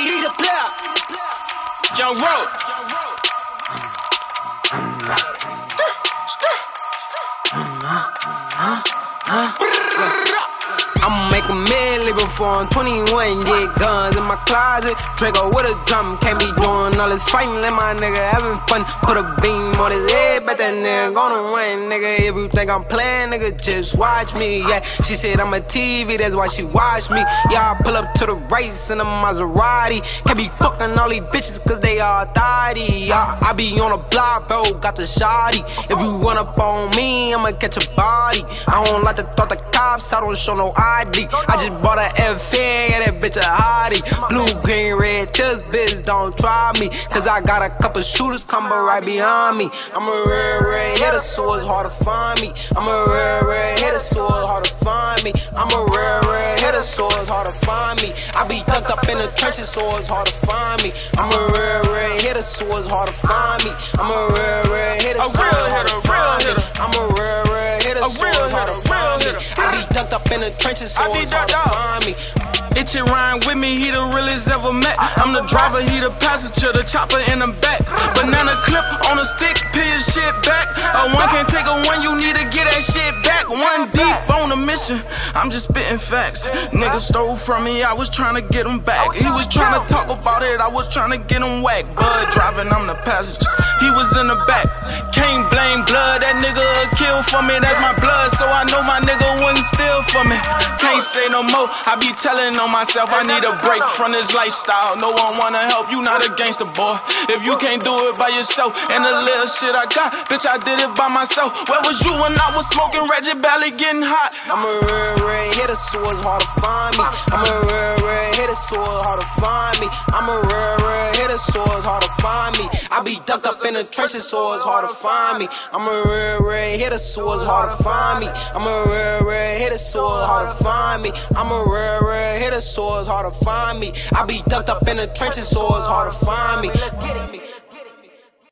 AD the player. Young Road. I'ma make a million before I'm 21. Get guns in my closet. Draco with a drum. Can't be doing all this fighting. Let my nigga having fun. Put a beam on his head, bet that nigga gonna win. Nigga, if you think I'm playing, nigga, just watch me. Yeah, she said I'm a TV, that's why she watch me. Yeah, I pull up to the race in a Maserati. Can't be fucking all these bitches cause they all thotty. Yeah, I be on a block, bro, got the shotty. If you run up on me, I'ma catch a body. I don't like to thought the cops, I don't show no ID. I just bought a FN, yeah, that bitch a hottie. Blue, green, red, just bitch, don't try me. Cause I got a couple shooters coming right behind me. I'm a red hitter, so it's hard to find me. I'm a red hitter, so it's hard to find me. I'm a red hitter, so it's hard to find me. I be tucked up in the trenches, so it's hard to find me. I'm a red hitter, so it's hard to find me. I'm a red hitter, so it's hard to find me. I'm a red hitter, so it's hard to find me. I be tucked up in the trenches, so it's hard to find me. Itchy rhyme with me, he the realest ever met. I'm the driver, he the passenger, the chopper in the back. Banana clip on a stick, peel your shit back. A one can't take a one, you need to get that shit back. One deep on a mission, I'm just spitting facts. Niggas stole from me, I was trying to get him back. He was trying to talk about it, I was trying to get him whacked. Bud driving, I'm the passenger, he was in the back. Can't blame blood, that nigga a kill for me, that's my blood. So I know my nigga wouldn't steal for me. Can't say no more, I be telling on myself, I need a break from this lifestyle. No one wanna help, you not a gangster, boy. If you can't do it by yourself, and the little shit I got, bitch, I did it by myself. Where was you when I was smoking Reggie Belly getting hot? I'm a red hitter, so it's hard to find me. I'm a red hitter, so it's hard to find me. I'm a red hitter, so it's hard to find me. I be ducked up in the trenches, so it's hard to find me. I'm a red hitter, so it's hard to find me. I'm a red hitter, so it's hard to find me. I'm a red hitter, so it's hard to find me. I be ducked up in the trenches, so it's hard to find me. Let's get it.